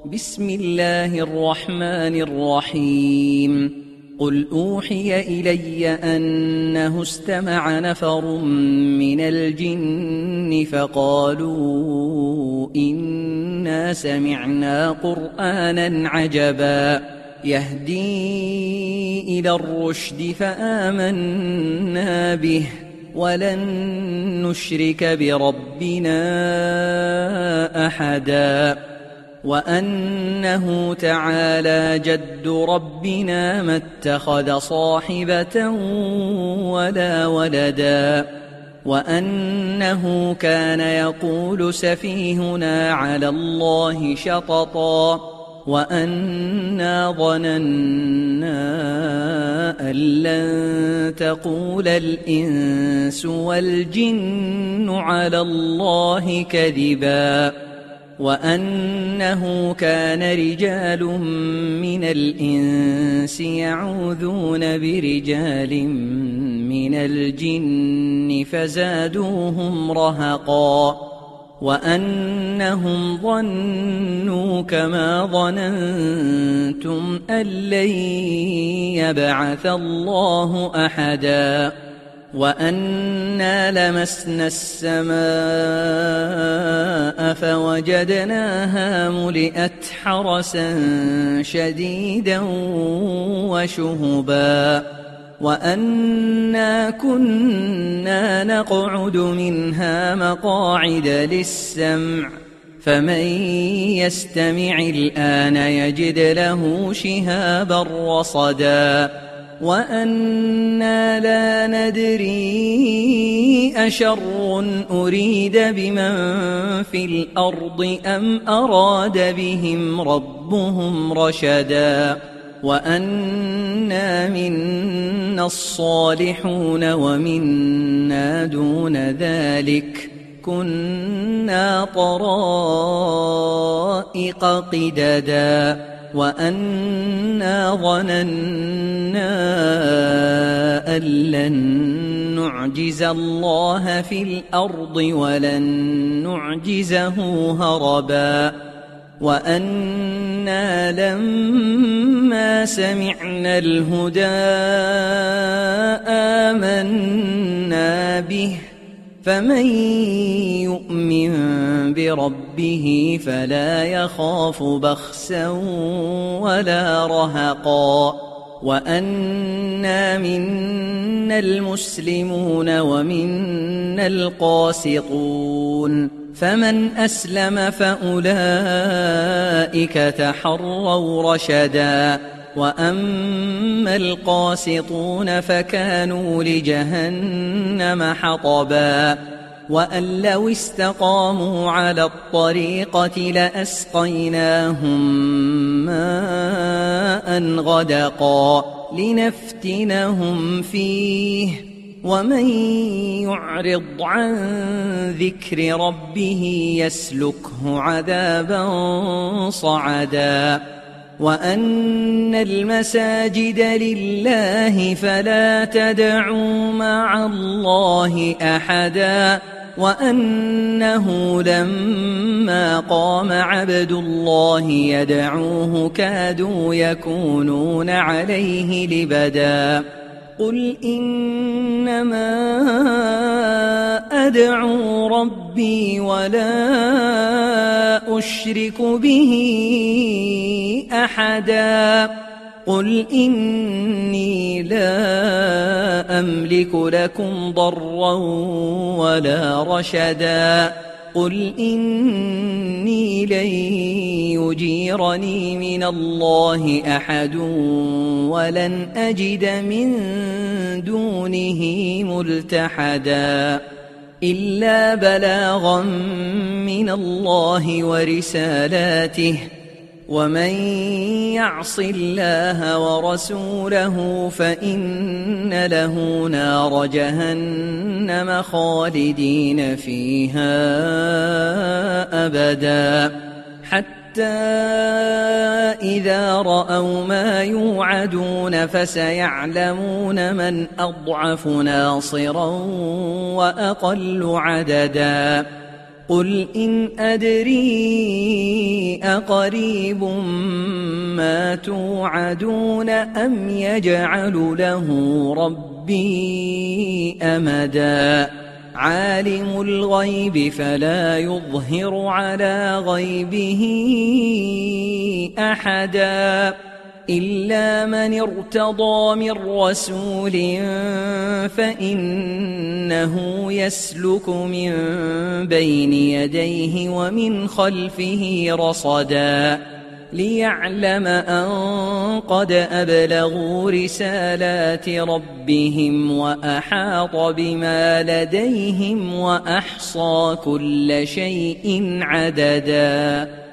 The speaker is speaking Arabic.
بسم الله الرحمن الرحيم. قل أوحي إلي أنه استمع نفر من الجن فقالوا إنا سمعنا قرآنا عجبا يهدي إلى الرشد فآمنا به ولن نشرك بربنا أحدا وأنه تعالى جد ربنا ما اتخذ صاحبة ولا ولدا وأنه كان يقول سفيهنا على الله شططا وأنا ظننا أن لن تقول الإنس والجن على الله كذبا وأنه كان رجال من الإنس يعوذون برجال من الجن فزادوهم رهقا وأنهم ظنوا كما ظننتم أن لن يبعث الله أحدا وأنا لمسنا السماء فوجدناها ملئت حرسا شديدا وشهبا وأنا كنا نقعد منها مقاعد للسمع فمن يستمع الآن يجد له شهابا رصدا وأنا لا ندري أشر أريد بمن في الأرض أم أراد بهم ربهم رشدا وأنا منا الصالحون ومنا دون ذلك كنا طرائق قددا وأنا ظننا أن لن نعجز الله في الأرض ولن نعجزه هربا وأنا لما سمعنا الهدى آمنا به فمن يؤمن بربه فلا يخاف بخسا ولا رهقا وأنا منا المسلمون ومنا القاسطون فمن أسلم فأولئك تحروا رشدا وأما القاسطون فكانوا لجهنم حطبا وأن لو استقاموا على الطريقة لأسقيناهم ماء غدقا لنفتنهم فيه ومن يعرض عن ذكر ربه يسلكه عذابا صعدا وأن المساجد لله فلا تدعوا مع الله أحدا وأنه لما قام عبد الله يدعوه كادوا يكونون عليه لبدا قل إنما أدعو ربي ولا أشرك به أحدا قل إني لا أملك لكم ضرا ولا رشدا قل إني لن يجيرني من الله أحد ولن أجد من دونه ملتحدا إلا بلاغا من الله ورسالاته ومن يعص الله ورسوله فإن له نار جهنم خالدين فيها أبدا حتى إذا رأوا ما يوعدون فسيعلمون من أضعف ناصرا وأقل عددا قل إن أدري أقريب ما توعدون أم يجعل له ربي أمدا عالم الغيب فلا يظهر على غيبه أحدا إلا من ارتضى من رسول فإنه يسلك من بين يديه ومن خلفه رصدا ليعلم أن قد أبلغوا رسالات ربهم وأحاط بما لديهم وأحصى كل شيء عددا